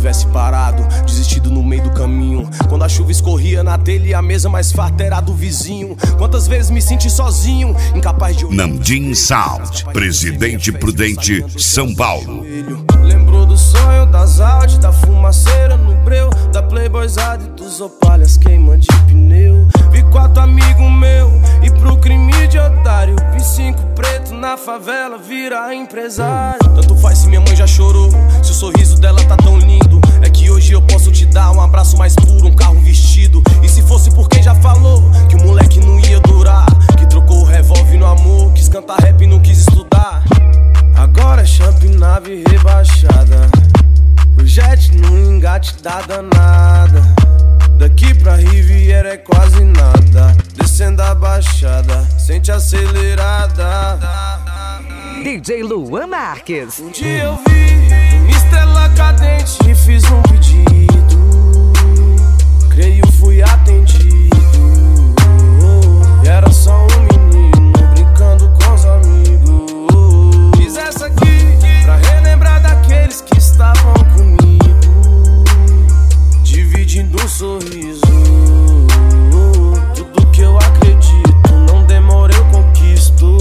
tivesse parado, desistido no meio do caminho. Quando a chuva escorria na telha e a mesa mais farta era do vizinho. Quantas vezes me senti sozinho, incapaz de... Namdim Sound, Presidente Prudente, São Paulo. Lembrou do sonho, das Audi, da fumaceira no breu, da playboyzada e dos opalhas queimando de pneu. Vi 4 amigos meus e pro crime de otário, vi 5 preto na favela virar empresário. Tanto faz se minha mãe já chorou, se o sorriso dela tá tão lindo. É que hoje eu posso te dar um abraço mais puro, um carro vestido. E se fosse por quem já falou que o moleque não ia durar, que trocou o revólver no amor, quis cantar rap e não quis estudar. Agora é champ, nave rebaixada, projete no engate da danada. Daqui pra Riviera é quase nada, descendo a baixada, sente acelerada. DJ Luan Marques. Um dia eu vi uma estrela cadente e fiz um pedido, creio fui atendido. E era só um menino brincando com os amigos. Fiz essa aqui pra relembrar daqueles que estavam comigo, dividindo um sorriso. Tudo que eu acredito, não demora eu conquisto.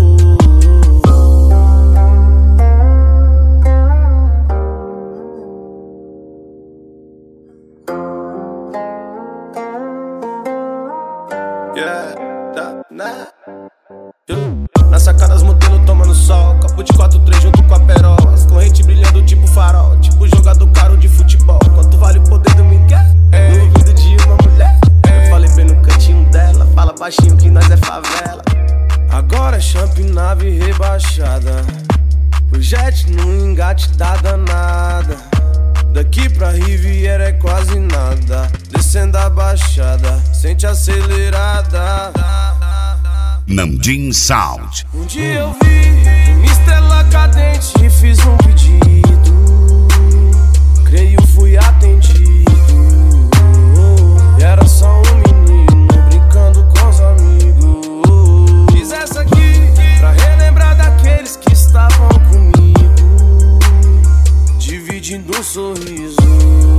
Na sacada as modelos tomando sol, copo de 4-3 junto com a perola, as correntes brilhando tipo farol, tipo jogador caro de futebol. Quanto vale o poder do Miguel? No ouvido de uma mulher. Eu falei bem no cantinho dela, fala baixinho que nós é favela. Agora é champ, nave rebaixada, projete no engate da danada. Daqui pra Riviera é quase nada, descendo a baixada, sente acelerada. Namdim Sound. Um dia eu vi uma estrela cadente e fiz um pedido, creio fui atendido. E era só um menino brincando com os amigos. Fiz essa aqui pra relembrar daqueles que estavam comigo, dividindo um sorriso.